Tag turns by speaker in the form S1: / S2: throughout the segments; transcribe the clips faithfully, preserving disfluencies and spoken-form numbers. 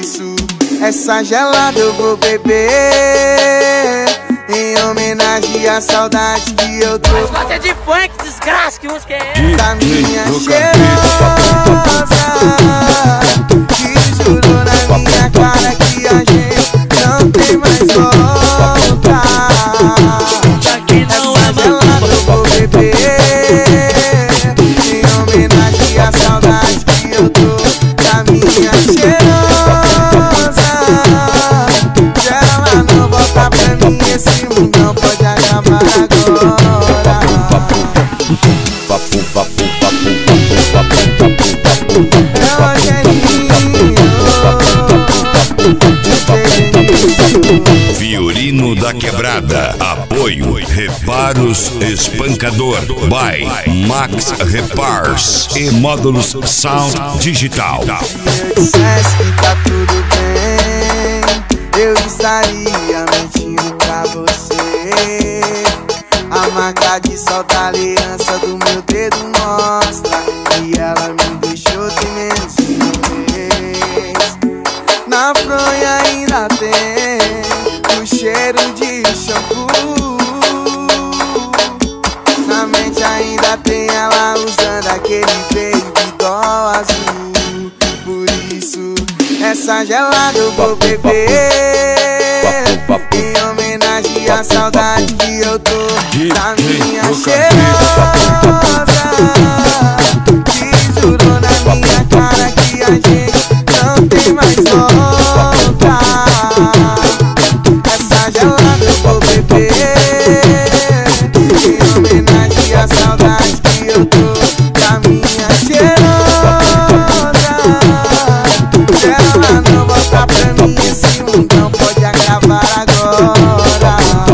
S1: isso, essa gelada eu vou beber, em homenagem à saudade que eu tô.
S2: Mas gosta de funk, desgraça, que música é essa?
S1: Da minha cheirosa, que jurou na minha cara que a gente não tem mais volta. Essa gelada eu vou beber, em homenagem à saudade que eu tô. Da minha cheirosa, se ela não voltar pra mim, esse mundo não pode acabar agora. É Rogerinho,
S3: Violino da Quebrada. Apoio Reparos Espancador by Max Repars e Módulos Sound Digital.
S1: se eu dissesse que tá tudo bem, eu estaria mentindo pra você. A marca de sol da aliança do meu dedo mostra que ela me deixou tem menos de um mês. Na fronha ainda tem o cheiro de shampoo, na mente ainda tem ela usando aquele baby doll azul. Por isso, essa gelada eu vou beber, em homenagem à saudade que eu tô. Da minha cheirosa, que jurou na minha cara que a gente não tem mais volta. Essa gelada eu vou beber, em homenagem à saudade que eu tô. Da minha cheirosa, se ela não voltar pra mim, esse mundo não pode acabar agora.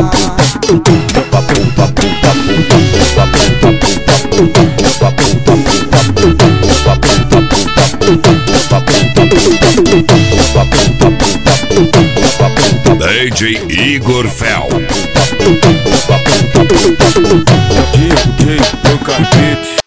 S3: D J Igor Fel.
S4: D J do carpete.